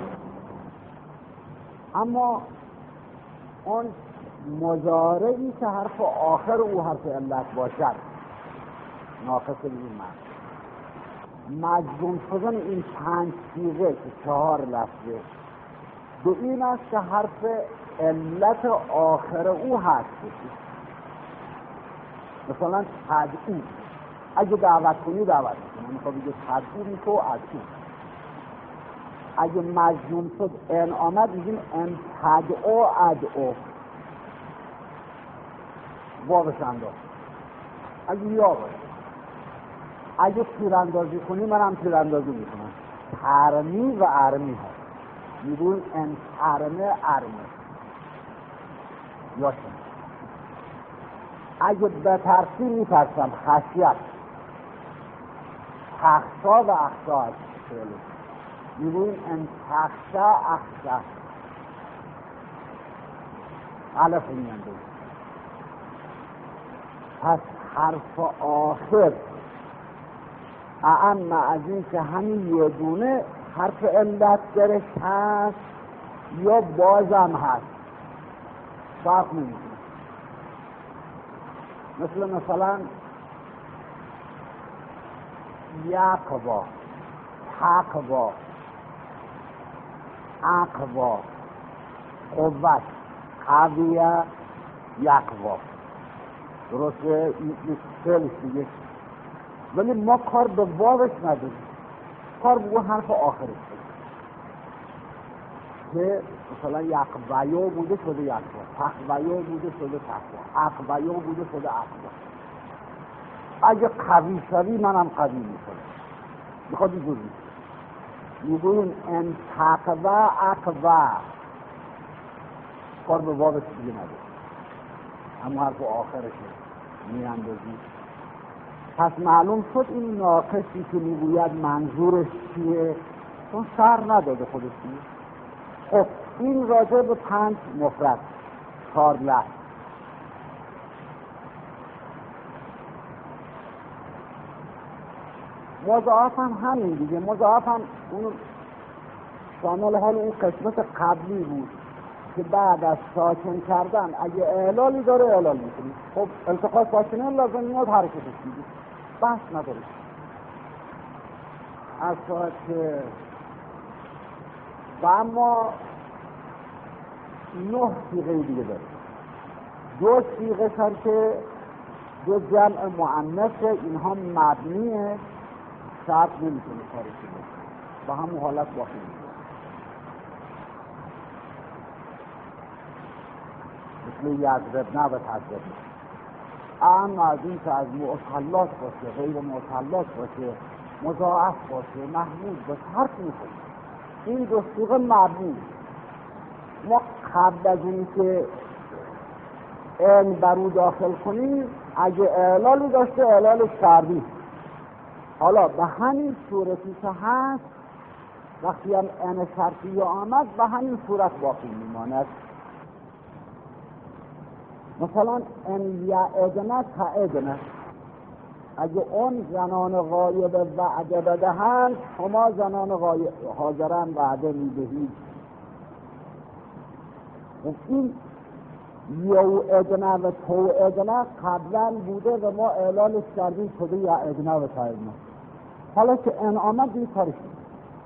اما اون مضارعی که حرف آخر او حرف علت باشد ناقص به این معنی. مجزوم شدن این 5 صیغه که 4 لفظه به این است که حرف علت آخر او هست. مثلا تدعو، اگه دعوت کنی دعوت کنی، میخواد بگه تدعو میکو ادعو. اگه مجزوم شد ان آمد میگیم ان تدعو ادعو، واوش انداز. اگه یا باشه، اگه تیراندازی کنی منم تیراندازی میکنم. ترمی و ارمی هست میگون ان ترمه ارمه یا شد. اگه به ترسی میترسم خشیت، تخشا و اخشا هست میگویم ان تخشا اخشا علف میانده. پس حرف آخر اعم از این که همین یه دونه حرف علت درش هست یا بازم هست فرق نمیکنه. مثلا یقوا، تقوا، اقوا، قوت، قویه، یقوا. درسته؟ این خیلی دیگه، ولی ما کار به واوش نداریم، کار به حرف آخرش. که مثلا یقویو بوده شده یقوا، تقویو بوده شده تقوا، اقویو بوده شده اقوا. اگه قوی شوی منم قوی میکنم. میخواد اینجور میگویم ان تقوا اقوا، کار به واقع چیزی نداره، همون حرف آخرشه میاندازی. پس معلوم شد این ناقصی که میگوید منظورش چیه، چون سر نداده خودش چیه. خب این راجع به 5 مفرد 4 لفظ. مضاعف هم همین دیگه. مضاعف هم اون شامل حال این قسمت قبلی بود که بعد از ساکن کردن اگه اعلالی داره اعلال میکنی. خب التقاء ساکنه لازم میاد حرکتش میدی، بحث نداره. از که و اما 9 صیغه دیگه داره. 2 صیغه هر که 2 جمع مؤنثه، اینها مبنیه، شرط نمیتونه کارش بکنه، با همون حالت باقی میشه. مثل یضربنه و تضربنه. اما از این که از معتلات باشه، غیر معتلات باشه، مضاعف باشه، محمود باشه، هر چی میخواد، این 2 صیغه مبنی. ما قبل از این که این برو داخل کنیم اگه اعلالی داشته اعلالش کردیم. حالا به همین صورتی که هست وقتی هم ان شرطی آمد به همین صورت باقی میماند. مثلا ان یعدن تعدن، اگه اون زنان غایب وعده بدهند شما زنان غایب حاضرن وعده میدهید. این یوعدن و توعدن قبلا بوده و ما اعلالش کردیم شده یعدن و تعدن. حالا که ان آمد دیگه کارش نیست.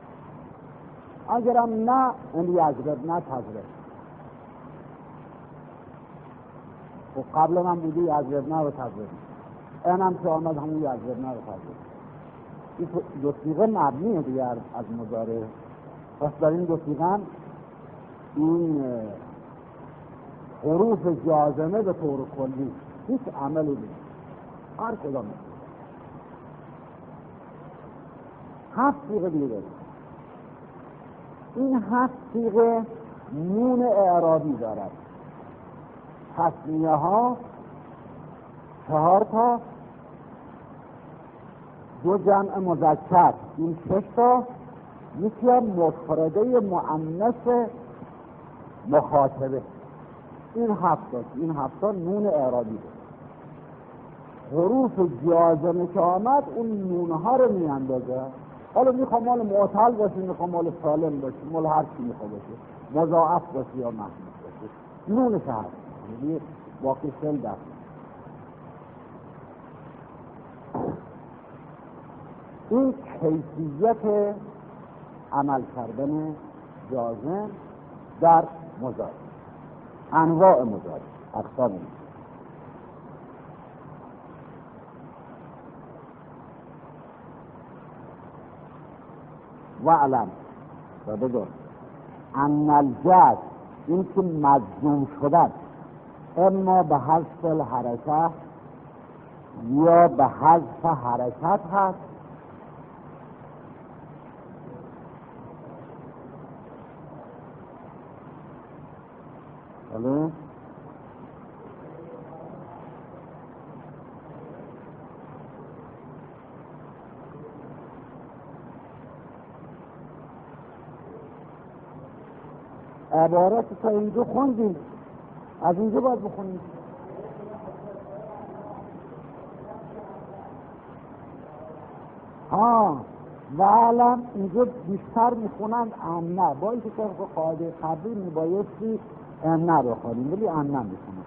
اگرم نه ان یضرب نه تضرب. و قبلا هم بوده یضرب نه و تضرب، ان هم که آمد همون یضرب نه و تضرب. این 2 صیغه مبنیه دیگر از مضارع. پس در این 2 صیغه این حروف جازمه به طور کلی هیچ عملی نیست، هر کدام. 7 صیغه دیگه داریم. این 7 صیغه نون اعرابی دارد. تثنیه ها 4 تا، 2 جمع مذکر این 6 تا، یکی هم مفرده مؤنث مخاطبه. این 7 تا، این 7 تا نون اعرابی دارد. حروف جازمه که آمد اون نونها رو میاندازه. حالا میخوام مال معتل باشه، میخوام مال سالم باشه، مال هر چی میخوام باشه، مضاعف باشه یا محمود باشه، نونش هست، یعنی باقی سل دست. این کیفیت عمل کردن جازم در مضارع، انواع مضارع، اقسام. و علم و بدون ان الجزم، این که مجزوم شدن اما به حذف الحرکت یا به حذف حرکت هست. بله عبارت تا اینجا خوندیم، از اینجا باید بخونیم. و علم اینجا بیشتر میخونند امنه، با اینکه طبق قاعده قبلی میبایستی امنه بخونیم ولی امنه میخونند.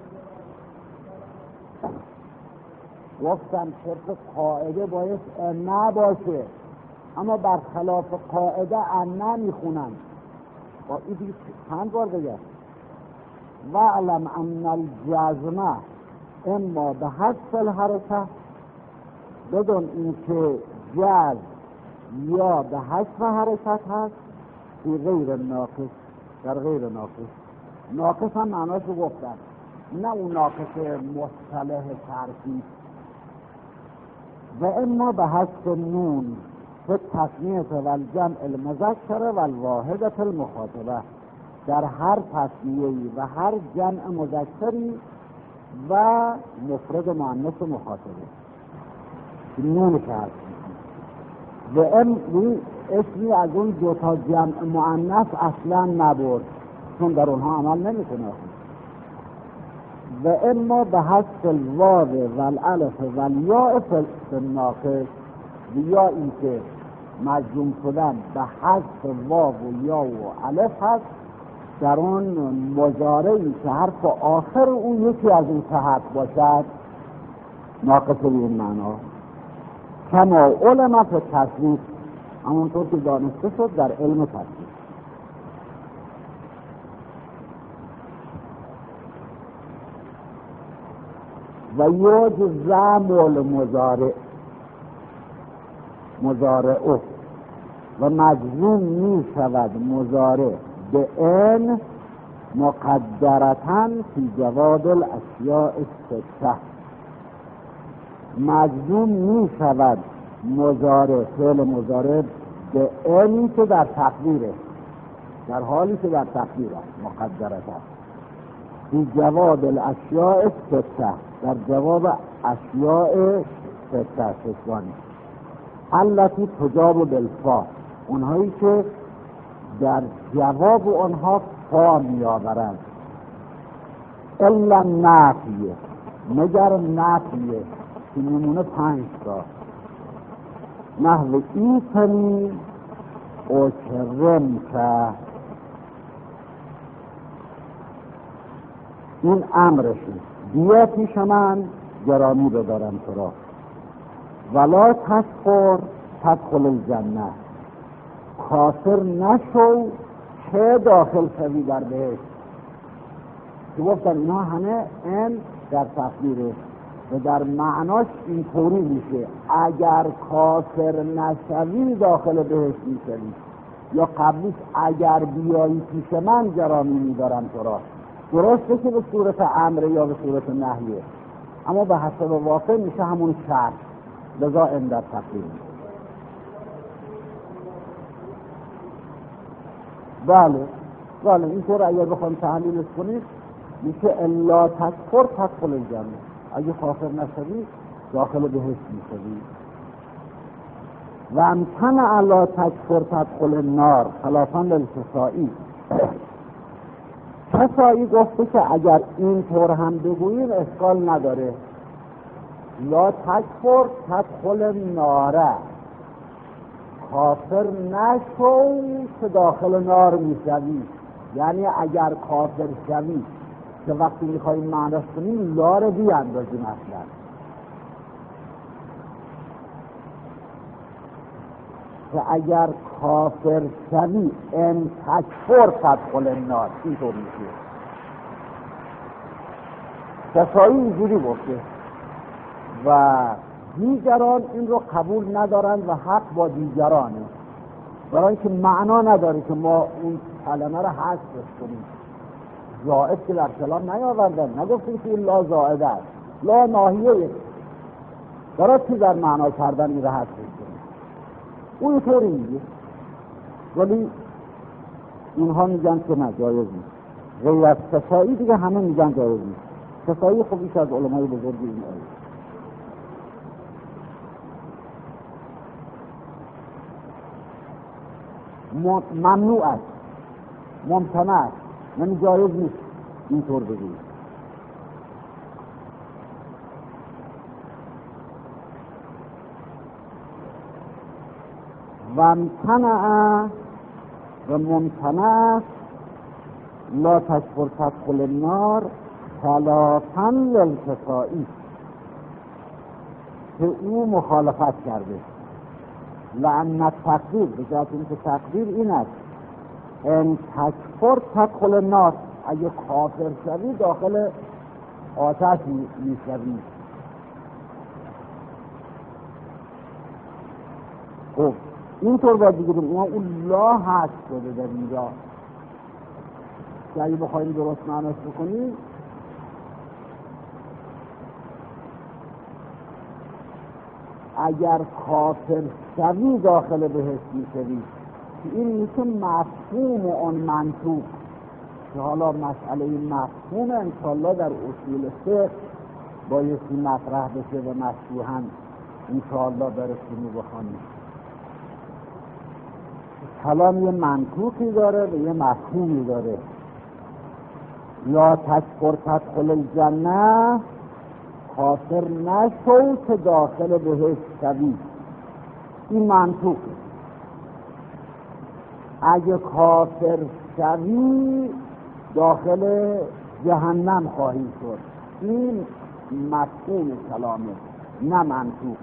گفتم طبق قاعده باید امنه باشه، اما برخلاف قاعده امنه میخونند. با این دیگه چند بار بگم و علم ان الجزمه اما به حذف الحرکت، بدون اینکه جزم یا به حذف حرکت هست، فی غیر ناقص در غیر ناقص. ناقص هم معناش رو گفتن، نه اون ناقص مصطلح ترکیب. و اما به حسب نون فی التثنیه و الجمع المذکر و الواحدة المخاطبه، در هر تثنیه‌ای و هر جمع مذکری و مفرد مؤنث مخاطبه نون شرط. و اسمی از اون دو تا جمع مؤنث اصلا نبرد، چون در اونها عمل نمیکنه. و اما به حذف الواو و الالف و الیاء فی الناقص، یا اینکه مجزوم شدن به حذف واو و یا و الف هست در اون مضارعی که حرف آخر اون یکی از این صحت باشد، ناقص به این معنا. کما علم فی التصریف، همونطور که دانسته شد در علم تصریف. و یجزم المضارع مضارعه، و مجزوم می شود مضارع به ان مقدرتاً فی جواب الاشیاء السته. مجزوم می شود مضارع، فعل مضارع به ان که در تقدیره، در حالی که در تقدیره مقدرتاً فی جواب الاشیاء السته، در جواب اشیاء سته ششگانی. التي تجاب بالفا، اونهایی که در جواب آنها فا میآورند. الا نفیه، مگر نفیه که نمونه 5 تا نحو ایتنی اکرم که این امرشی، بیا پیش من گرامی بدارم تو را. ولا تکفر تدخل الجنه، کافر نشو چه داخل شوی در بهشت. که گفتن اینا همه این در تقدیره و در معناش اینطوری میشه اگر کافر نشوی داخل بهشت میشوی، یا قبلیش اگر بیایی پیش من گرامی میدارم تو را. درسته که به صورت امر یا به صورت نهیه، اما به حسب واقع میشه همون شرط، لذا این در تقدیر. بله اینطور اگر بخوایم تحلیلش کنید میشه الا تکفر تدخل الجنه، اگه کافر نشوی داخل بهشت میشوی. و امتنع الا تکفر تدخل النار خلافاً للکسائی. کسائی گفته که اگر اینطور هم بگوییم اشکال نداره، لا تکفر تدخل النار، کافر نشو که داخل نار میشوی. یعنی اگر کافر شوی که وقتی میخواییم معناش کنیم لا رو بیاندازیم اصلا. که اگر کافر شوی ان تکفر تدخل النار، اینطور میشه. کسایی اینجوری گفته و دیگران این رو قبول ندارن و حق با دیگرانه، برای اینکه معنا نداره که ما اون کلمه رو حذف کنیم. زائد که در کلام نیاوردن، نگفتیم که این لا زائده است، لا ناهیه، برای چی در معنا کردن این رو حذف کنیم؟ اون طوری میگه، ولی اینها میگن که نه جایز نیست. غیر از کسایی دیگه همه میگن جایز نیست. کسایی خب بیش از علمای بزرگی این ممنوع است، ممتنع است، یعنی جایز نیست اینطور بگید. و امتنع و ممتنع لا تکفر تدخل النار خلافاً للکسائی، که او مخالفت کرده. لأن تقدیر، بجاست این که تقدیر این است ان تکفر تدخل النار، اگه کافر شوی داخل آتش میشوی. خب اینطور باید بگیریم، اون لا هست شده در اینجا که اگه بخوایم درست معنیش بکنیم اگر کافر شوی داخل بهشت میشوی، این میشه مفهوم اون منطوق که حالا مسئله مفهوم انشالله در اصول فقه بایستی مطرح بشه و مشروحاً انشالله برسیم و بخوانیم. کلام یه منطوقی داره و یه مفهومی داره. یا تکفر تدخل الجنه، کافر نشو که داخل بهشت شوی، این منطوق. اگه کافر شوی داخل جهنم خواهی شد، این مفهوم کلامه نه منطوق.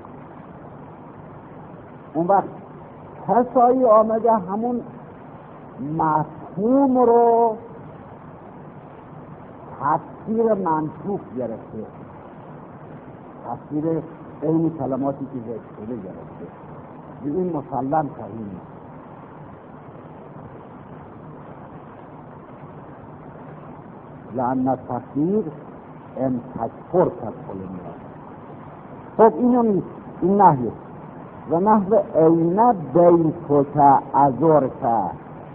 اون وقت کسایی آمده همون مفهوم رو تفسیر منطوق گرفته، تفسیر این کلماتی که ذکر شده گرفته. این مسلم صحیح نیست. لأن التفسیر ان تکفر تدخل النار. خب اینو نیست، این نحوه و نحو این بیتک ازرک،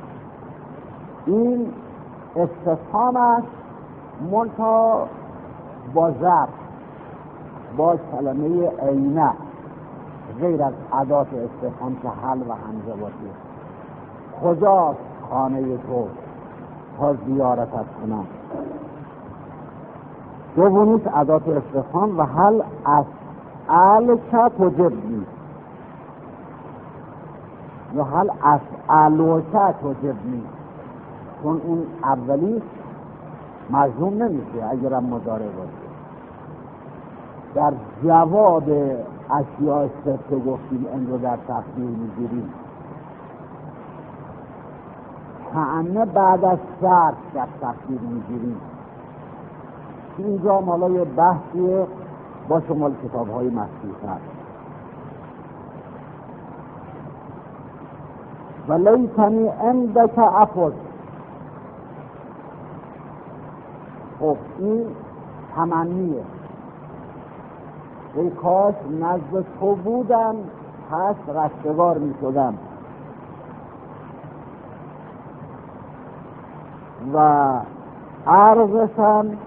این استفهام است منتها با ظرف، با کلمه عینه غیر از ادات استفهام که حل و همزه باشه. کجاست خانه تو تا زیارتت کنم؟ دومیش ادات استفهام و حل اسألک تجبنی یا حل اسألک تجبنی، چون اون اولی مجزوم نمیشه اگرم مضارع باشه. در جواب اشیاء سفته گفتیم این رو در تفسیر میگیریم، کأنه بعد از شرط در تفسیر میگیریم. اینجا مالا یه بحثیه با شمال کتاب های مخصوص هست. و لیتنی عندک افض، خب این تمنیه، ای کاش نزد تو بودم پس رستگار می شدم. و عرضشم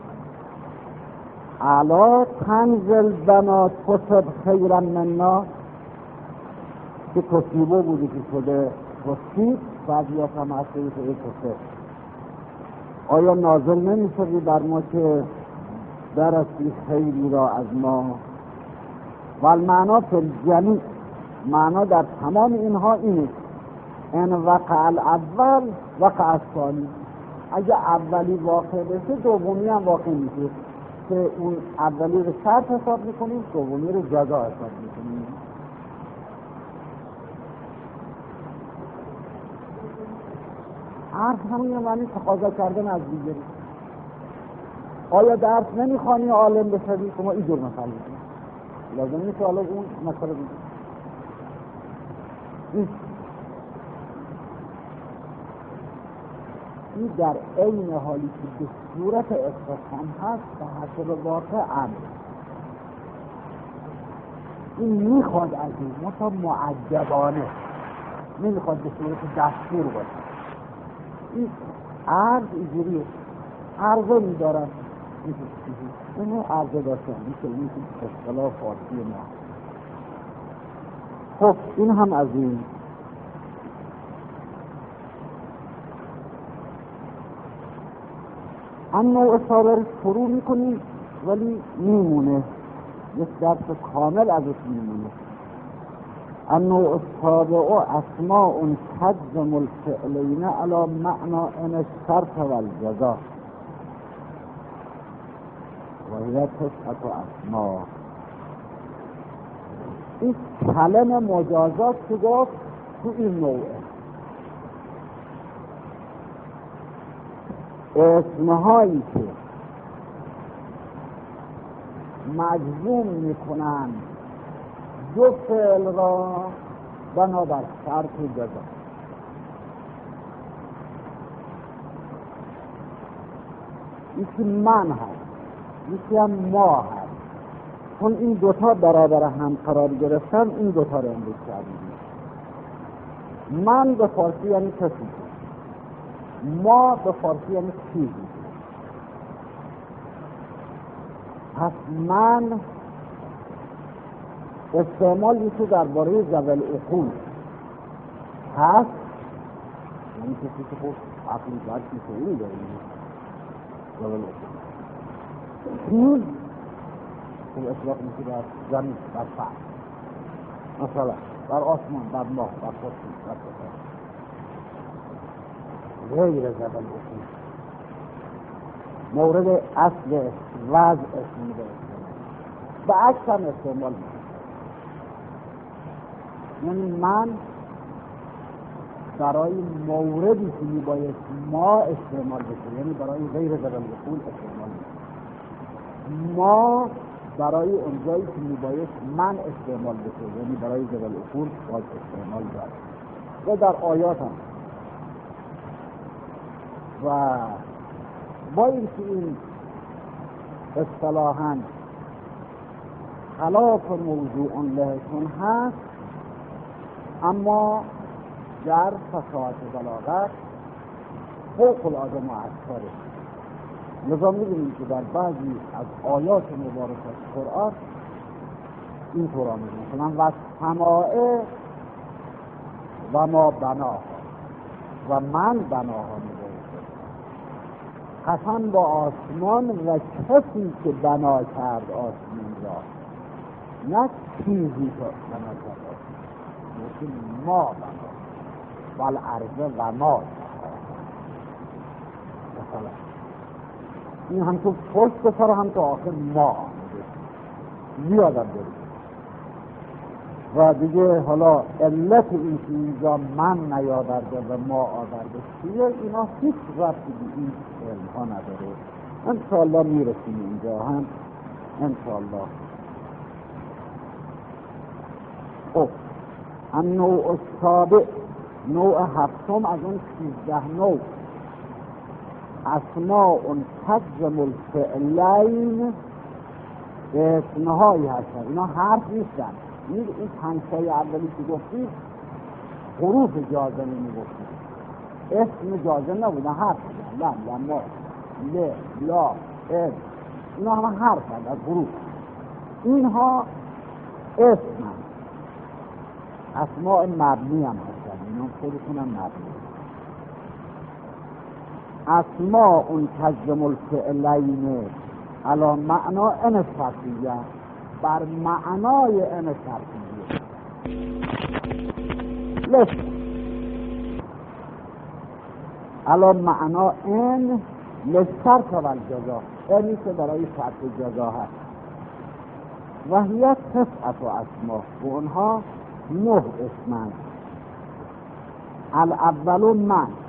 علا تنزل بنا تصب خیرا منا، که تصیبه بودی که شده تصیب، بعد یا فمسته که ای تصیب، آیا نازل نمی شدی بر ما که درستی خیری را از ما؟ والمعنا فی الجمیع، معنا در تمام اینها اینه ان وقع الاول وقع الثانی. اگه اولی واقع بشه دومی هم واقع میشه، که اون اولی رو شرط حساب میکنیم، دومی رو جزا حساب میکنیم. عرض همین معنی تقاضا کردن از دیگری. آیا درس نمیخوانی عالم بشوی؟ شما اینجور مثال بکنید، لازم نیست حالا اون مسئله بگید. این در عین حالی که به صورت استفهام هست به حسب واقع امر. این میخواد از این مثلا معجبانه، نمیخواد به صورت دستور باشه. این عرض اینجوریه، عرضه میدارن، اینه عرضه داشتن، این اصطلاح فارسی ما. خب این هم از این. اما اصابر شروع میکنیم ولی میمونه، یک درس کامل ازش میمونه. اما اصابر اسماء تجزم الفعلین علی معنی ان الشرط والجزا و هی تسعة اسماء. این کلم مجازات که گفت تو این نوعه اسمهایی که مجزوم میکنن دو فعل را بنابر شرط جزا. یکی من هست، یکی هم ما هست. چون این دوتا برابر هم قرار گرفتن، این دوتا رو امروز کردیم. من به فارسی یعنی کسی، ما به فارسی یعنی چیزی. پس من استعمال میشه درباره ذوی العقول هست، یعنی کسی که خود عقلی باید میشه این داریم ذوی العقول. چیز خب اطلاق میشه در زمین، در فرد، مثلا در آسمان، در ماه، در خورشید، در ستاره، غیر ذوی العقول مورد اصل وضع اسمی به استعمال به عکس هم استعمال میشه. یعنی من برای موردی که میباید ما استعمال بشه، یعنی برای غیر ذوی العقول استعمال بشه. ما برای اونجایی که میباید من استعمال بشه، یعنی برای ذوی العقول باید استعمال داره. و در آیات هم و با اینکه این اصطلاحاً خلاف موضوع لهشون هست، اما در فصاحت بلاغت فوق العاده مؤثره. لذا می‌بینیم که در بعضی از آیات مبارکه قرآن این طور آمده، مثلا و سماء و ما بناها و من بناها می‌گوید، قسم با آسمان و کسی که بنا کرد آسمان را، نه چیزی که بنا کرد آسمان، مثل ما بنا والارض و ما. مثلا این هم تو پشت سر هم تو آخر ما زیادم داریم. و دیگه حالا علت این که اینجا من نیاورده و ما آورده چیه، اینا هیچ ربطی به این علم ها نداره. انشاءالله میرسیم اینجا هم انشاءالله. خب النوع السابع، نوع هفتم از اون 13 نوع، اسماء تجزم الفعلین، اسمهایی هستن، اینا حرف نیستن. این پنجتای اولی که گفتید حروف جازمه میگفتید، اسم جازم نبودن، حرف بودن. لم، لما، ل، لا، اد، اینا همه حرف هستن از حروف. اینها اسم هم اسماء مبنی هم هستن، اینا خودشون هم مبنی. اسماء تجزم الفعلین علی معنا ان شرطیه، بر معنای ان شرطیه. لست علی معنا ان لشرط و الجزا، اینی که برای شرط جزا هست. و هی تسعت اسماء، و اونها 9 اسمند. الاول من،